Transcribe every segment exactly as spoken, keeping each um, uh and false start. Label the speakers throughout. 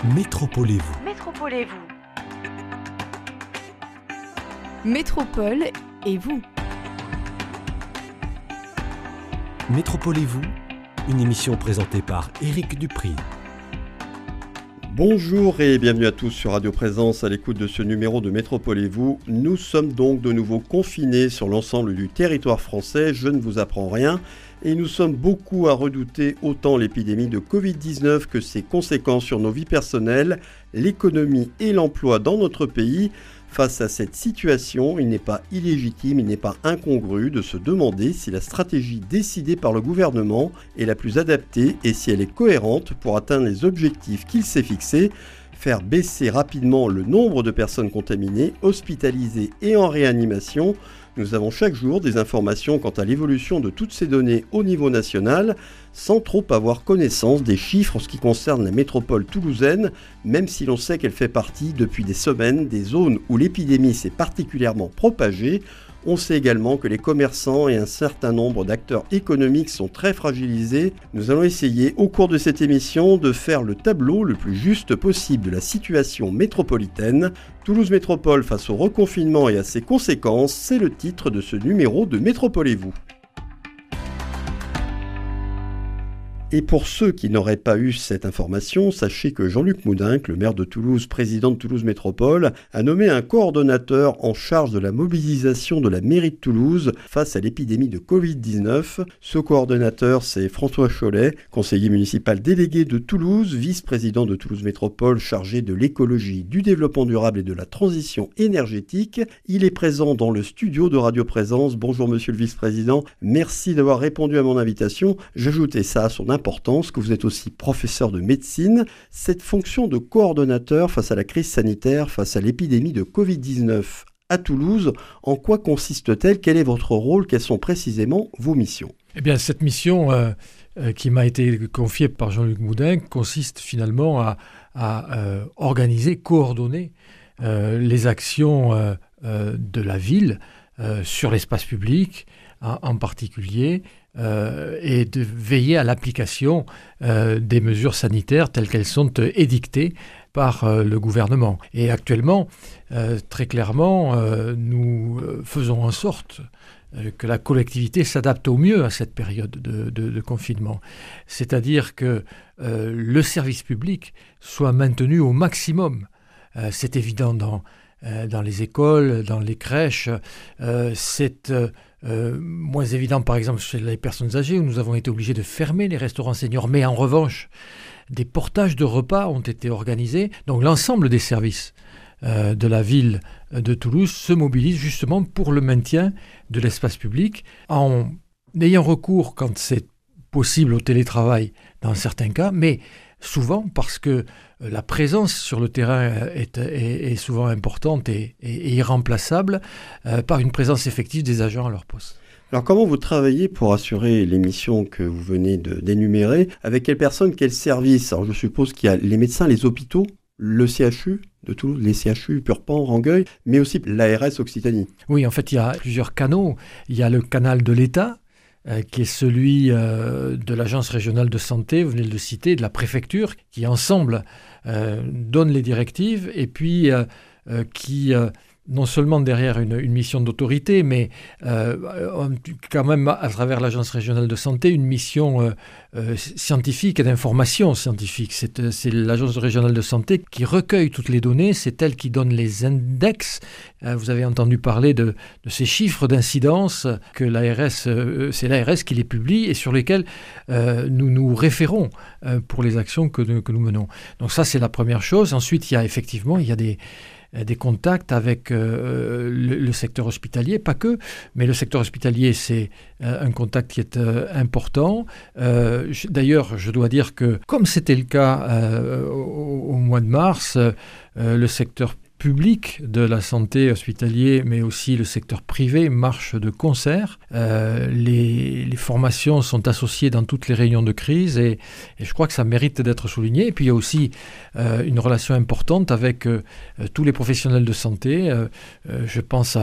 Speaker 1: Métropolez-vous.
Speaker 2: Métropolez-vous.
Speaker 3: Métropole et vous.
Speaker 1: Métropolez-vous, une émission présentée par Éric Dupri.
Speaker 4: Bonjour et bienvenue à tous sur Radio Présence à l'écoute de ce numéro de Métropolez-vous. Nous sommes donc de nouveau confinés sur l'ensemble du territoire français, je ne vous apprends rien. Et nous sommes beaucoup à redouter autant l'épidémie de covid dix-neuf que ses conséquences sur nos vies personnelles, l'économie et l'emploi dans notre pays. Face à cette situation, il n'est pas illégitime, il n'est pas incongru de se demander si la stratégie décidée par le gouvernement est la plus adaptée et si elle est cohérente pour atteindre les objectifs qu'il s'est fixés. Faire baisser rapidement le nombre de personnes contaminées, hospitalisées et en réanimation. Nous avons chaque jour des informations quant à l'évolution de toutes ces données au niveau national, sans trop avoir connaissance des chiffres en ce qui concerne la métropole toulousaine, même si l'on sait qu'elle fait partie depuis des semaines des zones où l'épidémie s'est particulièrement propagée. On sait également que les commerçants et un certain nombre d'acteurs économiques sont très fragilisés. Nous allons essayer au cours de cette émission de faire le tableau le plus juste possible de la situation métropolitaine. Toulouse Métropole face au reconfinement et à ses conséquences, c'est le titre de ce numéro de Métropolez-vous. Et pour ceux qui n'auraient pas eu cette information, sachez que Jean-Luc Moudenc, le maire de Toulouse, président de Toulouse Métropole, a nommé un coordonnateur en charge de la mobilisation de la mairie de Toulouse face à l'épidémie de covid dix-neuf. Ce coordonnateur, c'est François Chollet, conseiller municipal délégué de Toulouse, vice-président de Toulouse Métropole, chargé de l'écologie, du développement durable et de la transition énergétique. Il est présent dans le studio de Radio Présence. Bonjour monsieur le vice-président, merci d'avoir répondu à mon invitation. J'ajoutais ça à son importance que vous êtes aussi professeur de médecine. Cette fonction de coordonnateur face à la crise sanitaire, face à l'épidémie de covid dix-neuf à Toulouse, en quoi consiste-t-elle? Quel est votre rôle? Quelles sont précisément vos missions?
Speaker 5: Eh bien, cette mission euh, euh, qui m'a été confiée par Jean-Luc Moudenc consiste finalement à, à euh, organiser, coordonner euh, les actions euh, euh, de la ville euh, sur l'espace public, en, en particulier, Euh, et de veiller à l'application euh, des mesures sanitaires telles qu'elles sont euh, édictées par euh, le gouvernement. Et actuellement, euh, très clairement, euh, nous euh, faisons en sorte euh, que la collectivité s'adapte au mieux à cette période de, de, de confinement. C'est-à-dire que euh, le service public soit maintenu au maximum. Euh, c'est évident dans, euh, dans les écoles, dans les crèches. Euh, c'est... Euh, Euh, moins évident par exemple chez les personnes âgées où nous avons été obligés de fermer les restaurants seniors, mais en revanche des portages de repas ont été organisés, donc l'ensemble des services euh, de la ville de Toulouse se mobilisent justement pour le maintien de l'espace public en ayant recours quand c'est possible au télétravail dans certains cas, mais souvent parce que la présence sur le terrain est, est, est souvent importante et, et, et irremplaçable euh, par une présence effective des agents à leur poste.
Speaker 4: Alors comment vous travaillez pour assurer les missions que vous venez de, d'énumérer? Avec quelles personnes, quels services? Alors je suppose qu'il y a les médecins, les hôpitaux, le C H U de Toulouse, les C H U, Purpan, Rangueil, mais aussi l'A R S Occitanie.
Speaker 5: Oui, en fait, il y a plusieurs canaux. Il y a le canal de l'État, Euh, qui est celui euh, de l'Agence régionale de santé, vous venez de le citer, de la préfecture, qui ensemble euh, donne les directives et puis euh, euh, qui, euh, non seulement derrière une, une mission d'autorité, mais euh, quand même à travers l'Agence régionale de santé, une mission euh, euh, scientifique et d'information scientifique. C'est, c'est l'Agence régionale de santé qui recueille toutes les données, c'est elle qui donne les index. Euh, vous avez entendu parler de, de ces chiffres d'incidence que l'A R S, euh, c'est l'A R S qui les publie et sur lesquels euh, nous nous référons euh, pour les actions que, que nous menons. Donc ça, c'est la première chose. Ensuite, il y a effectivement, il y a des des contacts avec euh, le, le secteur hospitalier, pas que, mais le secteur hospitalier, c'est euh, un contact qui est euh, important. Euh, je, d'ailleurs, je dois dire que, comme c'était le cas euh, au, au mois de mars, euh, le secteur public de la santé hospitalier, mais aussi le secteur privé marche de concert. Euh, les, les formations sont associées dans toutes les réunions de crise et, et je crois que ça mérite d'être souligné. Et puis il y a aussi euh, une relation importante avec euh, tous les professionnels de santé. Euh, euh, je pense à,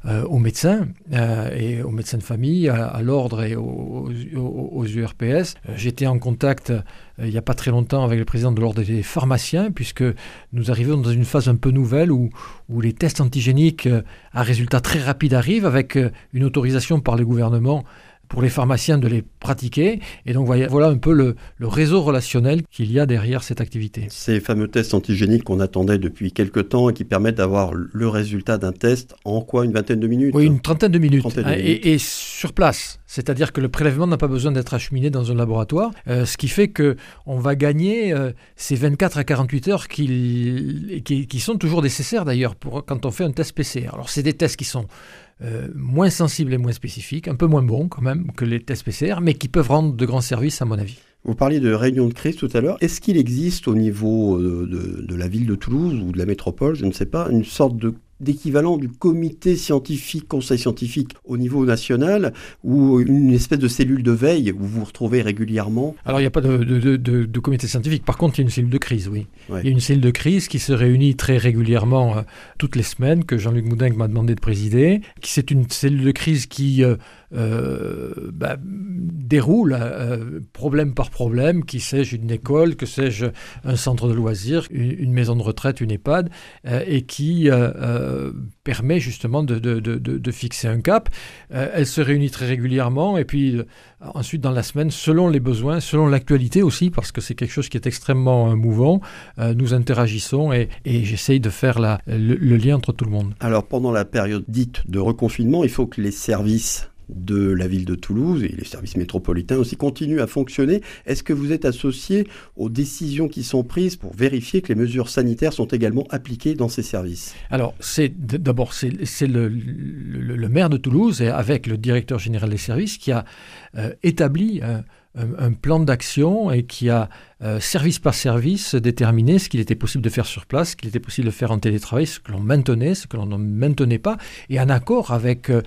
Speaker 5: euh, aux médecins euh, et aux médecins de famille, à, à l'ordre et aux, aux, aux U R P S. Euh, j'étais en contact euh, il n'y a pas très longtemps avec le président de l'ordre des pharmaciens, puisque nous arrivons dans une phase un peu nouvelle où, où les tests antigéniques euh, à résultats très rapides arrivent, avec euh, une autorisation par le gouvernement pour les pharmaciens de les pratiquer. Et donc voilà, voilà un peu le, le réseau relationnel qu'il y a derrière cette activité.
Speaker 4: Ces fameux tests antigéniques qu'on attendait depuis quelques temps et qui permettent d'avoir le résultat d'un test en quoi, une vingtaine de minutes ?
Speaker 5: Oui, une trentaine de minutes.
Speaker 4: Trentaine de
Speaker 5: hein,
Speaker 4: minutes.
Speaker 5: Et, et sur place. C'est-à-dire que le prélèvement n'a pas besoin d'être acheminé dans un laboratoire, euh, ce qui fait qu'on va gagner euh, ces vingt-quatre à quarante-huit heures qui, qui, qui sont toujours nécessaires d'ailleurs pour, quand on fait un test P C R. Alors c'est des tests qui sont Euh, moins sensibles et moins spécifiques, un peu moins bons quand même que les tests P C R, mais qui peuvent rendre de grands services à mon avis.
Speaker 4: Vous parliez de réunion de crise tout à l'heure. Est-ce qu'il existe au niveau de, de, de la ville de Toulouse ou de la métropole, je ne sais pas, une sorte de d'équivalent du comité scientifique, conseil scientifique au niveau national, ou une espèce de cellule de veille où vous vous retrouvez régulièrement ?
Speaker 5: Alors, il n'y a pas de, de, de, de comité scientifique. Par contre, il y a une cellule de crise, oui.
Speaker 4: Ouais.
Speaker 5: Il y a une cellule de crise qui se réunit très régulièrement euh, toutes les semaines, que Jean-Luc Moudingue m'a demandé de présider. C'est une cellule de crise qui euh, euh, bah, déroule euh, problème par problème, qui sais-je une école, que sais-je un centre de loisirs, une, une maison de retraite, une EHPAD, euh, et qui euh, euh, permet justement de, de, de, de fixer un cap. Euh, elle se réunit très régulièrement et puis euh, ensuite dans la semaine, selon les besoins, selon l'actualité aussi, parce que c'est quelque chose qui est extrêmement euh, mouvant, euh, nous interagissons et, et j'essaye de faire la, le, le lien entre tout le monde.
Speaker 4: Alors pendant la période dite de reconfinement, il faut que les services de la ville de Toulouse et les services métropolitains aussi continuent à fonctionner. Est-ce que vous êtes associé aux décisions qui sont prises pour vérifier que les mesures sanitaires sont également appliquées dans ces services ?
Speaker 5: Alors, c'est, d'abord, c'est, c'est le, le, le maire de Toulouse, et avec le directeur général des services, qui a euh, établi un, un, un plan d'action et qui a, euh, service par service, déterminé ce qu'il était possible de faire sur place, ce qu'il était possible de faire en télétravail, ce que l'on maintenait, ce que l'on ne maintenait pas, et en accord avec euh,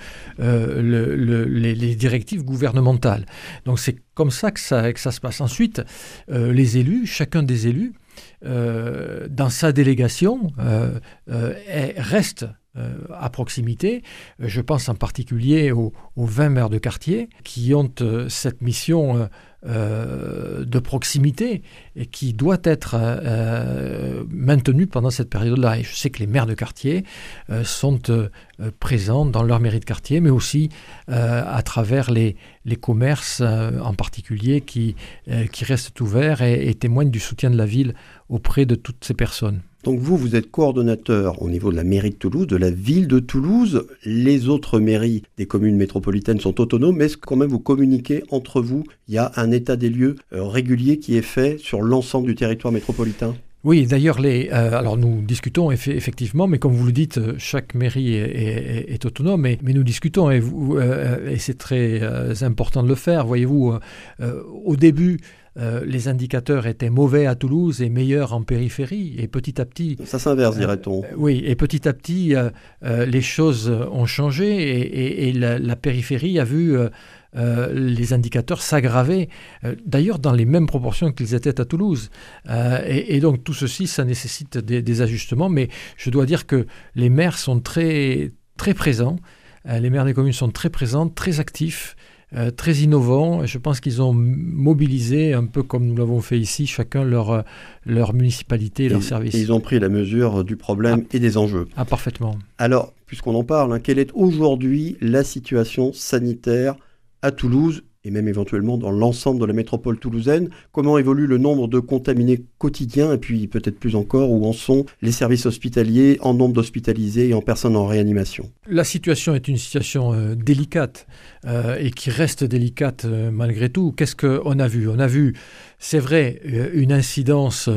Speaker 5: le, le, les, les directives gouvernementales. Donc, c'est comme ça que ça, que ça se passe. Ensuite, euh, les élus, chacun des élus, euh, dans sa délégation, euh, euh, reste euh, à proximité. Je pense en particulier aux, aux vingt maires de quartier qui ont euh, cette mission euh, euh, de proximité et qui doit être euh, maintenue pendant cette période-là. Et je sais que les maires de quartier euh, sont euh, présents dans leur mairie de quartier, mais aussi euh, à travers les, les commerces euh, en particulier qui, euh, qui restent ouverts et, et témoignent du soutien de la ville auprès de toutes ces personnes.
Speaker 4: Donc vous, vous êtes coordonnateur au niveau de la mairie de Toulouse, de la ville de Toulouse. Les autres mairies des communes métropolitaines sont autonomes, mais est-ce que quand même vous communiquez entre vous ? Il y a un état des lieux euh, régulier qui est fait sur l'ensemble du territoire métropolitain ?
Speaker 5: Oui, d'ailleurs, les, euh, alors nous discutons eff- effectivement, mais comme vous le dites, chaque mairie est, est, est autonome, mais, mais nous discutons et, vous, euh, et c'est très euh, important de le faire. Voyez-vous, euh, au début, Euh, les indicateurs étaient mauvais à Toulouse et meilleurs en périphérie. Et petit à petit...
Speaker 4: Ça s'inverse, euh, dirait-on.
Speaker 5: Euh, oui, et petit à petit, euh, euh, les choses ont changé et, et, et la, la périphérie a vu euh, euh, les indicateurs s'aggraver, euh, d'ailleurs dans les mêmes proportions qu'ils étaient à Toulouse. Euh, et, et donc tout ceci, ça nécessite des, des ajustements, mais je dois dire que les maires sont très, très présents. Euh, les maires des communes sont très présents, très actifs. Euh, très innovants. Je pense qu'ils ont mobilisé, un peu comme nous l'avons fait ici, chacun leur, leur municipalité et, et leur service.
Speaker 4: Et ils ont pris la mesure du problème ah, et des enjeux.
Speaker 5: Ah, parfaitement.
Speaker 4: Alors, puisqu'on en parle, hein, quelle est aujourd'hui la situation sanitaire à Toulouse et même éventuellement dans l'ensemble de la métropole toulousaine? Comment évolue le nombre de contaminés quotidiens et puis peut-être plus encore, où en sont les services hospitaliers en nombre d'hospitalisés et en personnes en réanimation?
Speaker 5: La situation est une situation euh, délicate euh, et qui reste délicate euh, malgré tout. Qu'est-ce qu'on a vu? On a vu, c'est vrai, euh, une incidence,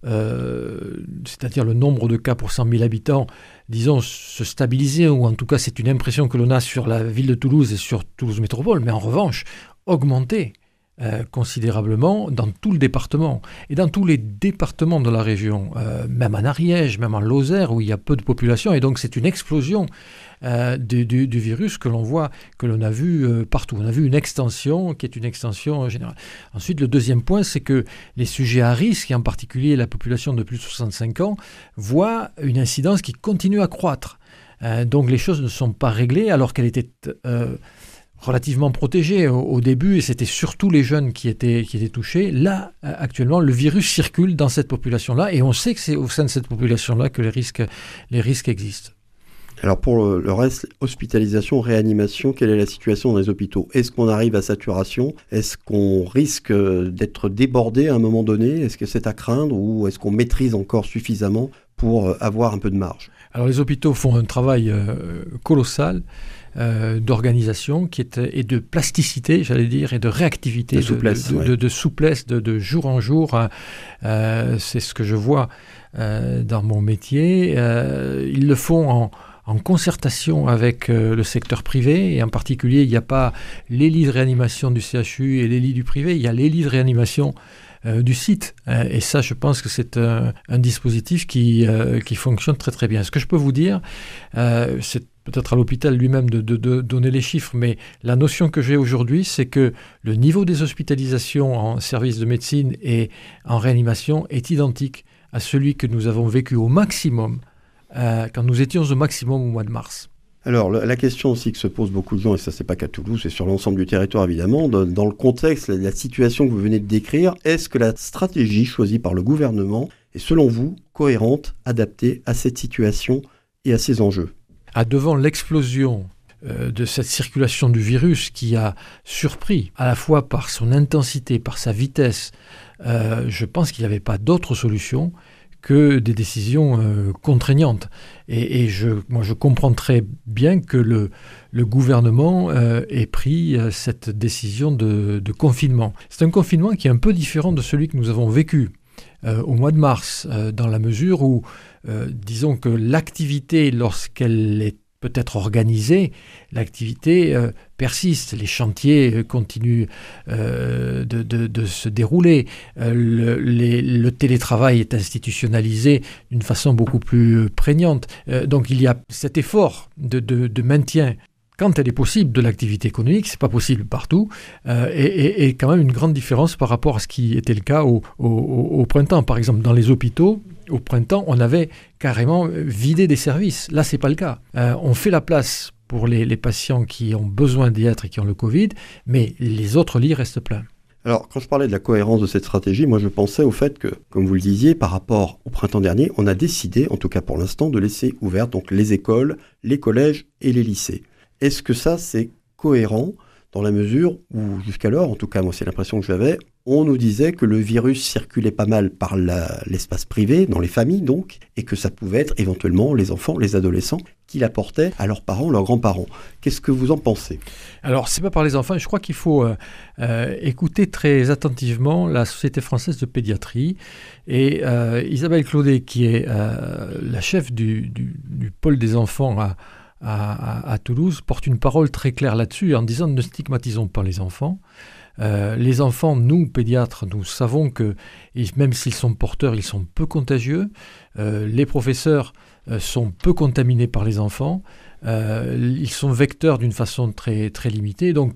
Speaker 5: euh, c'est-à-dire le nombre de cas pour cent mille habitants, disons, se stabiliser, ou en tout cas c'est une impression que l'on a sur la ville de Toulouse et sur Toulouse Métropole, mais en revanche, augmenter euh, considérablement dans tout le département et dans tous les départements de la région, euh, même en Ariège, même en Lozère où il y a peu de population, et donc c'est une explosion euh, du, du, du virus que l'on voit, que l'on a vu euh, partout. On a vu une extension qui est une extension générale. Ensuite, le deuxième point, c'est que les sujets à risque, et en particulier la population de plus de soixante-cinq ans, voient une incidence qui continue à croître. Euh, donc les choses ne sont pas réglées alors qu'elle était euh, relativement protégée au, au début et c'était surtout les jeunes qui étaient, qui étaient touchés. Là, euh, actuellement, le virus circule dans cette population-là et on sait que c'est au sein de cette population-là que les risques, les risques existent.
Speaker 4: Alors pour le reste, hospitalisation, réanimation, quelle est la situation dans les hôpitaux ? Est-ce qu'on arrive à saturation ? Est-ce qu'on risque d'être débordé à un moment donné ? Est-ce que c'est à craindre ou est-ce qu'on maîtrise encore suffisamment pour avoir un peu de marge ?
Speaker 5: Alors les hôpitaux font un travail euh, colossal euh, d'organisation qui est, et de plasticité, j'allais dire, et de réactivité,
Speaker 4: de souplesse,
Speaker 5: de, de,
Speaker 4: ouais.
Speaker 5: de, de, souplesse de, de jour en jour. Euh, c'est ce que je vois euh, dans mon métier. Euh, ils le font en en concertation avec euh, le secteur privé, et en particulier, il n'y a pas les lits de réanimation du C H U et les lits du privé, il y a les lits de réanimation euh, du site. Euh, et ça, je pense que c'est un, un dispositif qui, euh, qui fonctionne très très bien. Ce que je peux vous dire, euh, c'est peut-être à l'hôpital lui-même de, de, de donner les chiffres, mais la notion que j'ai aujourd'hui, c'est que le niveau des hospitalisations en service de médecine et en réanimation est identique à celui que nous avons vécu au maximum Euh, quand nous étions au maximum au mois de mars.
Speaker 4: Alors, la question aussi que se posent beaucoup de gens, et ça c'est pas qu'à Toulouse, c'est sur l'ensemble du territoire évidemment, de, dans le contexte, la, la situation que vous venez de décrire, est-ce que la stratégie choisie par le gouvernement est selon vous cohérente, adaptée à cette situation et à ces enjeux ?
Speaker 5: Ah, devant l'explosion euh, de cette circulation du virus qui a surpris à la fois par son intensité, par sa vitesse, euh, je pense qu'il n'y avait pas d'autre solution que des décisions euh, contraignantes. Et, et je, moi, je comprends très bien que le, le gouvernement euh, ait pris euh, cette décision de, de confinement. C'est un confinement qui est un peu différent de celui que nous avons vécu euh, au mois de mars, euh, dans la mesure où, euh, disons que l'activité, lorsqu'elle est peut-être organisée, l'activité euh, persiste, les chantiers euh, continuent euh, de, de, de se dérouler, euh, le, les, le télétravail est institutionnalisé d'une façon beaucoup plus prégnante. Euh, donc il y a cet effort de, de, de maintien, quand elle est possible, de l'activité économique, c'est pas possible partout, euh, et, et, et quand même une grande différence par rapport à ce qui était le cas au, au, au printemps. Par exemple, dans les hôpitaux, au printemps, on avait carrément vidé des services. Là, c'est pas le cas. Euh, on fait la place pour les, les patients qui ont besoin d'y être et qui ont le Covid, mais les autres lits restent pleins.
Speaker 4: Alors, quand je parlais de la cohérence de cette stratégie, moi je pensais au fait que, comme vous le disiez, par rapport au printemps dernier, on a décidé, en tout cas pour l'instant, de laisser ouvertes donc les écoles, les collèges et les lycées. Est-ce que ça, c'est cohérent dans la mesure où, jusqu'alors, en tout cas moi c'est l'impression que j'avais, on nous disait que le virus circulait pas mal par la, l'espace privé, dans les familles donc, et que ça pouvait être éventuellement les enfants, les adolescents, qui l'apportaient à leurs parents, leurs grands-parents. Qu'est-ce que vous en pensez ?
Speaker 5: Alors, c'est pas par les enfants. Je crois qu'il faut euh, euh, écouter très attentivement la Société française de pédiatrie. Et euh, Isabelle Claudet, qui est euh, la chef du, du, du pôle des enfants à, à, à, à Toulouse, porte une parole très claire là-dessus en disant « Ne stigmatisons pas les enfants ». Euh, les enfants, nous, pédiatres, nous savons que même s'ils sont porteurs, ils sont peu contagieux. Euh, les professeurs euh, sont peu contaminés par les enfants. Euh, ils sont vecteurs d'une façon très, très limitée. Donc,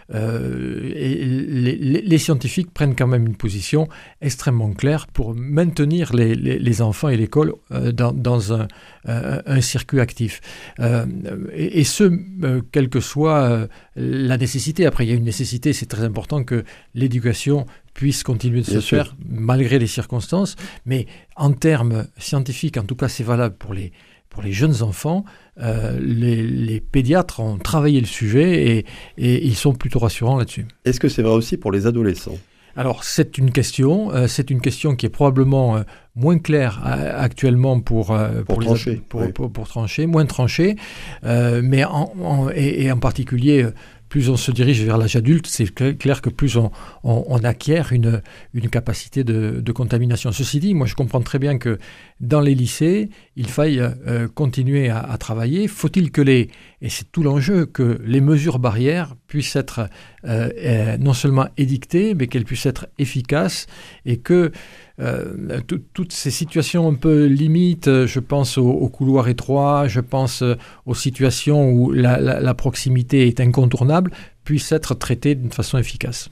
Speaker 5: euh, et les, les, les scientifiques prennent quand même une position extrêmement claire pour maintenir les, les, les enfants et l'école euh, dans, dans un, un, un circuit actif. Euh, et, et ce, euh, quelle que soit euh, la nécessité. Après, il y a une nécessité, c'est très important que l'éducation puisse continuer de Bien se sûr. faire malgré les circonstances. Mais en termes scientifiques, en tout cas, c'est valable pour les Pour les jeunes enfants, euh, les, les pédiatres ont travaillé le sujet et, et ils sont plutôt rassurants là-dessus.
Speaker 4: Est-ce que c'est vrai aussi pour les adolescents ?
Speaker 5: Alors, c'est une question, euh, c'est une question qui est probablement euh, moins claire euh, actuellement pour, euh,
Speaker 4: pour,
Speaker 5: pour,
Speaker 4: trancher,
Speaker 5: les, pour,
Speaker 4: oui.
Speaker 5: pour, pour trancher, moins tranché, euh, mais en, en, et, et en particulier... Euh, plus on se dirige vers l'âge adulte, c'est clair que plus on, on, on acquiert une, une capacité de, de contamination. Ceci dit, moi je comprends très bien que dans les lycées, il faille euh, continuer à, à travailler. Faut-il que les, et c'est tout l'enjeu, que les mesures barrières puissent être euh, euh, non seulement édictées, mais qu'elles puissent être efficaces et que Euh, tout, toutes ces situations un peu limites, je pense aux, aux couloirs étroits, je pense aux situations où la, la, la proximité est incontournable, puissent être traitées d'une façon efficace.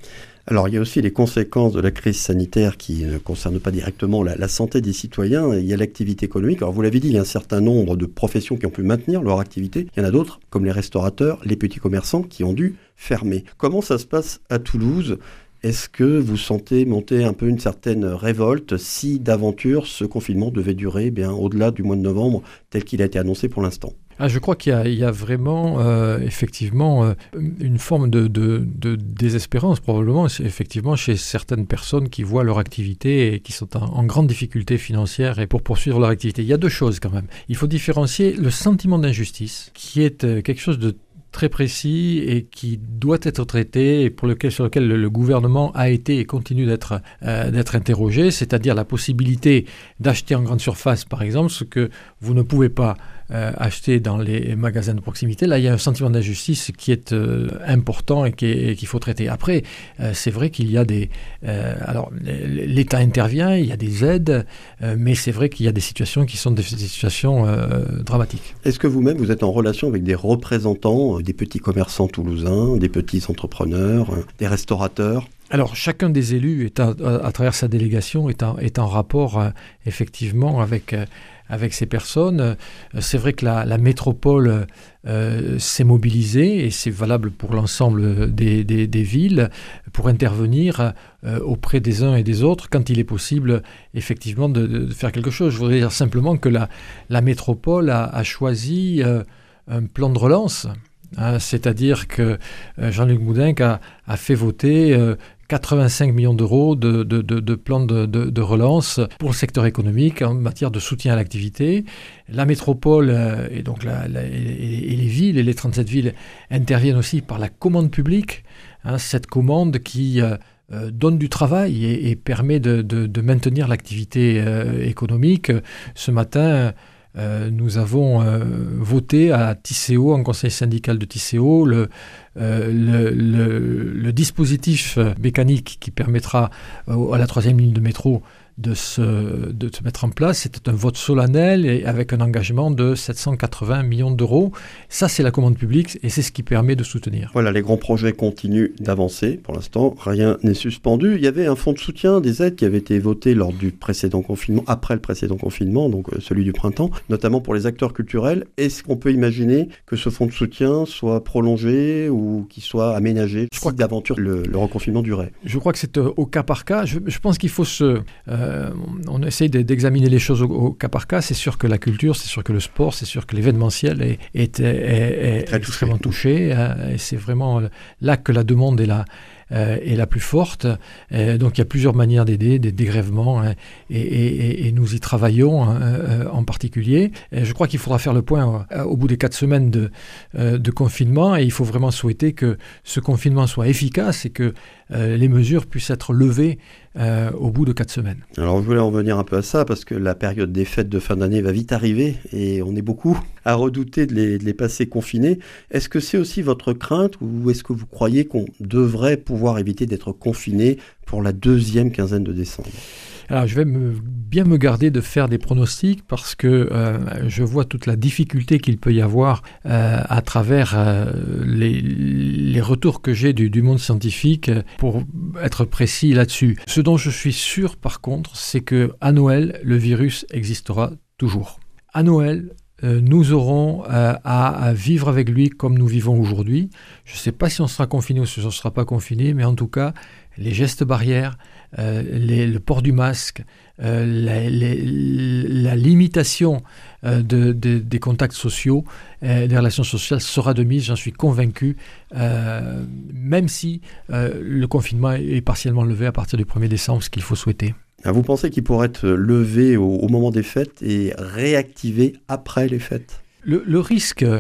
Speaker 4: Alors, il y a aussi les conséquences de la crise sanitaire qui ne concernent pas directement la, la santé des citoyens. Il y a l'activité économique. Alors, vous l'avez dit, il y a un certain nombre de professions qui ont pu maintenir leur activité. Il y en a d'autres, comme les restaurateurs, les petits commerçants, qui ont dû fermer. Comment ça se passe à Toulouse ? Est-ce que vous sentez monter un peu une certaine révolte si d'aventure ce confinement devait durer eh bien, au-delà du mois de novembre tel qu'il a été annoncé pour l'instant ?
Speaker 5: Ah, je crois qu'il y a, il y a vraiment euh, effectivement euh, une forme de, de, de désespérance probablement effectivement chez certaines personnes qui voient leur activité et qui sont en, en grande difficulté financière et pour poursuivre leur activité. Il y a deux choses quand même. Il faut différencier le sentiment d'injustice qui est euh, quelque chose de très précis et qui doit être traité et pour lequel, sur lequel le, le gouvernement a été et continue d'être, euh, d'être interrogé, c'est-à-dire la possibilité d'acheter en grande surface, par exemple, ce que vous ne pouvez pas euh, acheter dans les magasins de proximité. Là, il y a un sentiment d'injustice qui est euh, important et, qui est, et qu'il faut traiter. Après, euh, c'est vrai qu'il y a des... Euh, alors, l'État intervient, il y a des aides, euh, mais c'est vrai qu'il y a des situations qui sont des, des situations euh, dramatiques.
Speaker 4: Est-ce que vous-même, vous êtes en relation avec des représentants des petits commerçants toulousains, des petits entrepreneurs, des restaurateurs ?
Speaker 5: Alors, chacun des élus, est à, à, à travers sa délégation, est en, est en rapport euh, effectivement avec, euh, avec ces personnes. Euh, c'est vrai que la, la métropole euh, s'est mobilisée, et c'est valable pour l'ensemble des, des, des villes, pour intervenir euh, auprès des uns et des autres quand il est possible effectivement de, de faire quelque chose. Je voudrais dire simplement que la, la métropole a, a choisi euh, un plan de relance. Hein, c'est-à-dire que euh, Jean-Luc Moudenc a, a fait voter euh, quatre-vingt-cinq millions d'euros de, de, de, de plan de, de, de relance pour le secteur économique en matière de soutien à l'activité. La métropole euh, et, donc la, la, et, et les villes, et les trente-sept villes interviennent aussi par la commande publique. Hein, cette commande qui euh, euh, donne du travail et, et permet de, de, de maintenir l'activité euh, économique. Ce matin, Euh, nous avons euh, voté à Tisséo, en conseil syndical de Tisséo, le, euh, le, le, le dispositif mécanique qui permettra euh, à la troisième ligne de métro de se, de se mettre en place. C'était un vote solennel et avec un engagement de sept cent quatre-vingts millions d'euros. Ça, c'est la commande publique et c'est ce qui permet de soutenir.
Speaker 4: Voilà, les grands projets continuent d'avancer. Pour l'instant, rien n'est suspendu. Il y avait un fonds de soutien, des aides qui avaient été votées lors du précédent confinement, après le précédent confinement, donc euh, celui du printemps, notamment pour les acteurs culturels. Est-ce qu'on peut imaginer que ce fonds de soutien soit prolongé ou qu'il soit aménagé je si crois que d'aventure le, le reconfinement durait ?
Speaker 5: Je crois que c'est euh, au cas par cas. Je, je pense qu'il faut se... Euh, on essaye d'examiner les choses au, au cas par cas. C'est sûr que la culture, c'est sûr que le sport, c'est sûr que l'événementiel est, est, est, est extrêmement touché. Hein, et c'est vraiment là que la demande est là. Euh, est la plus forte. Euh, donc il y a plusieurs manières d'aider, des dégrèvements, hein, et, et, et nous y travaillons hein, euh, en particulier. Et je crois qu'il faudra faire le point euh, au bout des quatre semaines de, euh, de confinement, et il faut vraiment souhaiter que ce confinement soit efficace et que euh, les mesures puissent être levées euh, au bout de quatre semaines.
Speaker 4: Alors je voulais en revenir un peu à ça parce que la période des fêtes de fin d'année va vite arriver et on est beaucoup à redouter de les, de les passer confinés. Est-ce que c'est aussi votre crainte ou est-ce que vous croyez qu'on devrait pouvoir éviter d'être confiné pour la deuxième quinzaine de décembre ?
Speaker 5: Alors, je vais me, bien me garder de faire des pronostics parce que euh, je vois toute la difficulté qu'il peut y avoir euh, à travers euh, les, les retours que j'ai du, du monde scientifique pour être précis là-dessus. Ce dont je suis sûr, par contre, c'est qu'à Noël, le virus existera toujours. À Noël, Euh, nous aurons euh, à, à vivre avec lui comme nous vivons aujourd'hui. Je ne sais pas si on sera confiné ou si on ne sera pas confiné, mais en tout cas, les gestes barrières, euh, les, le port du masque, euh, la, les, la limitation euh, de, de, des contacts sociaux, euh, des relations sociales sera de mise, j'en suis convaincu, euh, même si euh, le confinement est partiellement levé à partir du premier décembre, ce qu'il faut souhaiter.
Speaker 4: Vous pensez qu'il pourrait être levé au, au moment des fêtes et réactivé après les fêtes ?
Speaker 5: Le, le risque, euh,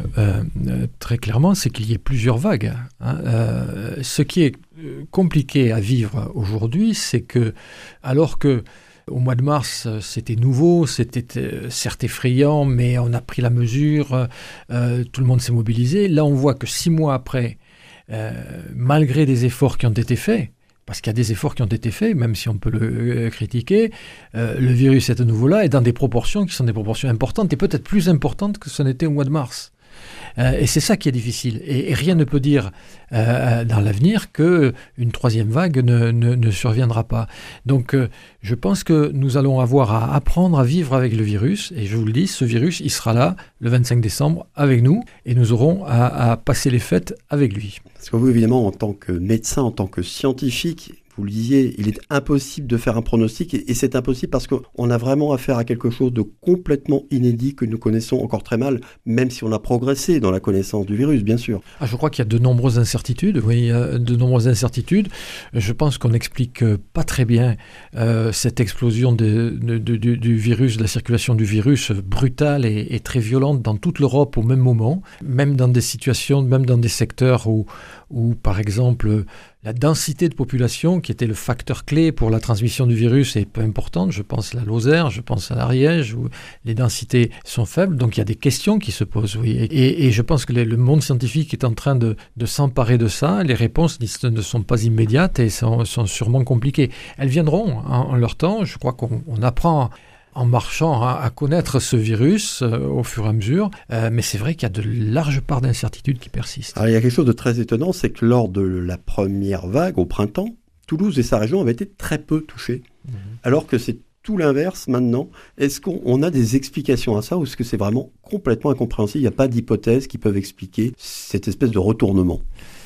Speaker 5: très clairement, c'est qu'il y ait plusieurs vagues. Hein. Euh, ce qui est compliqué à vivre aujourd'hui, c'est que, alors que au mois de mars, c'était nouveau, c'était euh, certes effrayant, mais on a pris la mesure, euh, tout le monde s'est mobilisé. Là, on voit que six mois après, euh, malgré des efforts qui ont été faits, parce qu'il y a des efforts qui ont été faits, même si on peut le euh, critiquer, euh, le virus est à nouveau là et dans des proportions qui sont des proportions importantes et peut-être plus importantes que ce n'était au mois de mars. Euh, et c'est ça qui est difficile. Et, et rien ne peut dire euh, dans l'avenir qu'une troisième vague ne, ne, ne surviendra pas. Donc euh, je pense que nous allons avoir à apprendre à vivre avec le virus. Et je vous le dis, ce virus, il sera là le vingt-cinq décembre avec nous. Et nous aurons à, à passer les fêtes avec lui.
Speaker 4: Parce que vous, évidemment, en tant que médecin, en tant que scientifique, vous le disiez, il est impossible de faire un pronostic et, et c'est impossible parce qu'on a vraiment affaire à quelque chose de complètement inédit que nous connaissons encore très mal, même si on a progressé dans la connaissance du virus, bien sûr.
Speaker 5: Ah, je crois qu'il y a de nombreuses incertitudes, oui, euh, de nombreuses incertitudes. Je pense qu'on n'explique pas très bien euh, cette explosion de, de, de, du, du virus, de la circulation du virus brutale et, et très violente dans toute l'Europe au même moment, même dans des situations, même dans des secteurs où, où par exemple, la densité de population, qui était le facteur clé pour la transmission du virus, est peu importante. Je pense à la Lozère, je pense à l'Ariège, où les densités sont faibles. Donc il y a des questions qui se posent, oui. Et, et je pense que les, le monde scientifique est en train de, de s'emparer de ça. Les réponses ne sont pas immédiates et sont, sont sûrement compliquées. Elles viendront en, en leur temps. Je crois qu'on on apprend en marchant à, à connaître ce virus euh, au fur et à mesure. Euh, mais c'est vrai qu'il y a de larges parts d'incertitude qui persistent.
Speaker 4: Alors, il y a quelque chose de très étonnant, c'est que lors de la première vague, au printemps, Toulouse et sa région avaient été très peu touchés. Mmh. Alors que c'est tout l'inverse maintenant. Est-ce qu'on a des explications à ça ou est-ce que c'est vraiment complètement incompréhensible ? Il n'y a pas d'hypothèses qui peuvent expliquer cette espèce de retournement.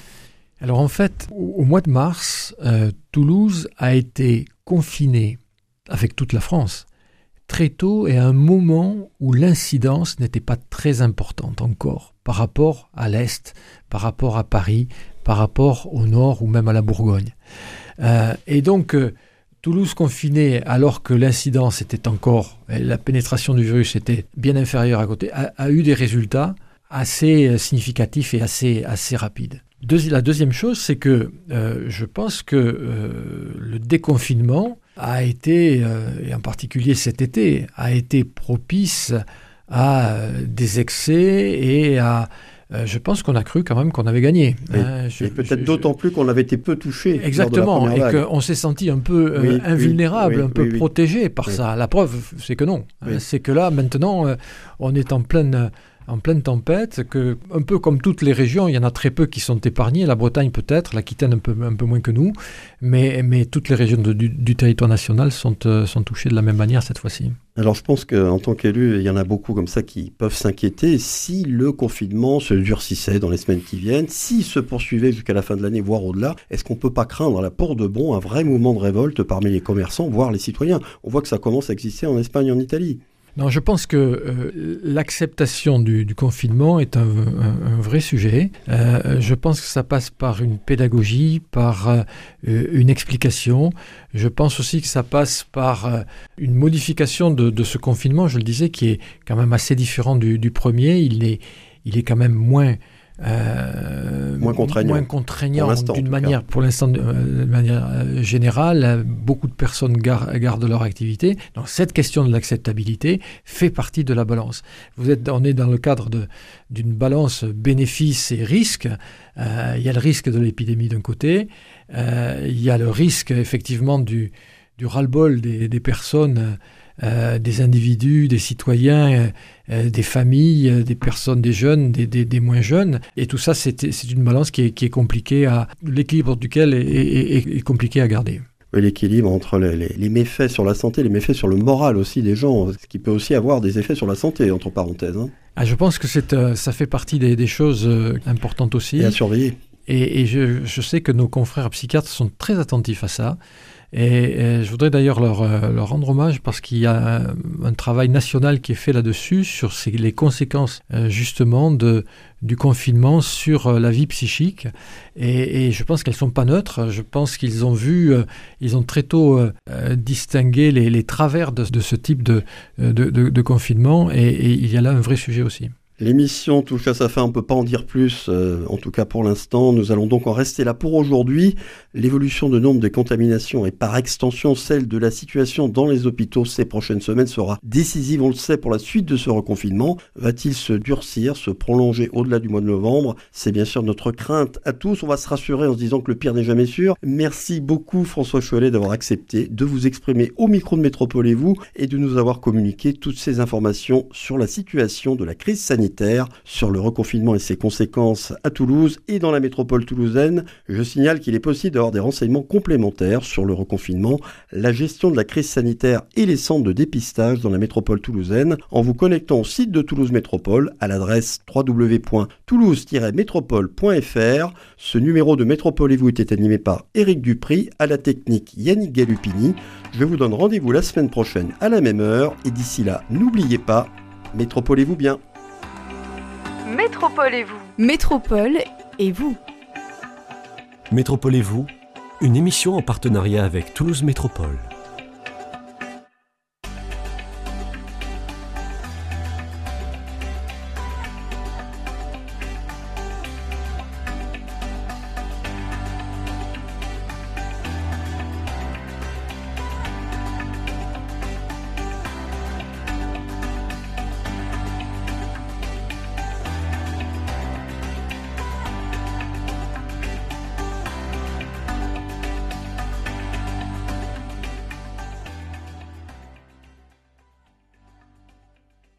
Speaker 5: Alors en fait, au, au mois de mars, euh, Toulouse a été confinée avec toute la France très tôt et à un moment où l'incidence n'était pas très importante encore par rapport à l'Est, par rapport à Paris, par rapport au Nord ou même à la Bourgogne. Euh, et donc, euh, Toulouse confinée alors que l'incidence était encore, la pénétration du virus était bien inférieure à côté, a, a eu des résultats assez significatifs et assez, assez rapides. Deuxi- la deuxième chose, c'est que euh, je pense que euh, le déconfinement a été, euh, et en particulier cet été, a été propice à euh, des excès et à... Euh, je pense qu'on a cru quand même qu'on avait gagné.
Speaker 4: Et,
Speaker 5: hein, je,
Speaker 4: et peut-être
Speaker 5: je,
Speaker 4: d'autant je... plus qu'on avait été peu touché.
Speaker 5: Exactement, et qu'on s'est senti un peu euh, oui, invulnérable, oui, oui, un peu oui, protégé par oui. ça. La preuve, c'est que non. Oui. Hein, c'est que là, maintenant, euh, on est en pleine... en pleine tempête, que, un peu comme toutes les régions, il y en a très peu qui sont épargnées, la Bretagne peut-être, l'Aquitaine un peu, un peu moins que nous, mais, mais toutes les régions de, du, du territoire national sont, euh, sont touchées de la même manière cette fois-ci.
Speaker 4: Alors je pense qu'en tant qu'élu, il y en a beaucoup comme ça qui peuvent s'inquiéter si le confinement se durcissait dans les semaines qui viennent, s'il se poursuivait jusqu'à la fin de l'année, voire au-delà, est-ce qu'on ne peut pas craindre là, pour de bon un vrai mouvement de révolte parmi les commerçants, voire les citoyens ? On voit que ça commence à exister en Espagne et en Italie.
Speaker 5: Non, je pense que euh, l'acceptation du, du confinement est un, un, un vrai sujet. Euh, je pense que ça passe par une pédagogie, par euh, une explication. Je pense aussi que ça passe par euh, une modification de, de ce confinement, je le disais, qui est quand même assez différent du, du premier. Il est, il est quand même moins... Euh,
Speaker 4: moins contraignant,
Speaker 5: moins contraignant d'une manière, pour l'instant, de, de manière euh, générale. Beaucoup de personnes gar, gardent leur activité. Donc cette question de l'acceptabilité fait partie de la balance. Vous êtes, on est dans le cadre de, d'une balance bénéfices et risques. Euh, il y a le risque de l'épidémie d'un côté, euh, il y a le risque effectivement du, du ras-le-bol des, des personnes. Euh, des individus, des citoyens, euh, des familles, euh, des personnes, des jeunes, des, des, des moins jeunes. Et tout ça, c'est, c'est une balance qui est, qui est compliquée à... L'équilibre duquel est, est, est, est compliqué à garder.
Speaker 4: Oui, l'équilibre entre les, les, les méfaits sur la santé, les méfaits sur le moral aussi des gens, ce qui peut aussi avoir des effets sur la santé, entre parenthèses. Hein.
Speaker 5: Ah, je pense que c'est, euh, ça fait partie des, des choses euh, importantes aussi.
Speaker 4: Et à surveiller.
Speaker 5: Et, et je, je sais que nos confrères psychiatres sont très attentifs à ça. Et, et je voudrais d'ailleurs leur, leur rendre hommage parce qu'il y a un, un travail national qui est fait là-dessus sur ces, les conséquences euh, justement de, du confinement sur euh, la vie psychique. Et, et je pense qu'elles ne sont pas neutres. Je pense qu'ils ont vu, euh, ils ont très tôt euh, distingué les, les travers de, de ce type de, de, de, de confinement. Et, et il y a là un vrai sujet aussi.
Speaker 4: L'émission touche à sa fin, on ne peut pas en dire plus, euh, en tout cas pour l'instant. Nous allons donc en rester là pour aujourd'hui. L'évolution de nombre de contaminations et par extension celle de la situation dans les hôpitaux ces prochaines semaines sera décisive, on le sait, pour la suite de ce reconfinement. Va-t-il se durcir, se prolonger au-delà du mois de novembre ? C'est bien sûr notre crainte à tous. On va se rassurer en se disant que le pire n'est jamais sûr. Merci beaucoup François Cholet d'avoir accepté de vous exprimer au micro de Métropole et vous et de nous avoir communiqué toutes ces informations sur la situation de la crise sanitaire. sanitaire, sur le reconfinement et ses conséquences à Toulouse et dans la métropole toulousaine. Je signale qu'il est possible d'avoir des renseignements complémentaires sur le reconfinement, la gestion de la crise sanitaire et les centres de dépistage dans la métropole toulousaine en vous connectant au site de Toulouse Métropole à l'adresse w w w point toulouse tiret métropole point f r. Ce numéro de Métropole et vous était animé par Éric Dupry, à la technique Yannick Gallupini. Je vous donne rendez-vous la semaine prochaine à la même heure et d'ici là, n'oubliez pas, métropolez-vous bien.
Speaker 3: Métropole et vous. Métropole et vous.
Speaker 1: Métropole et vous, une émission en partenariat avec Toulouse Métropole.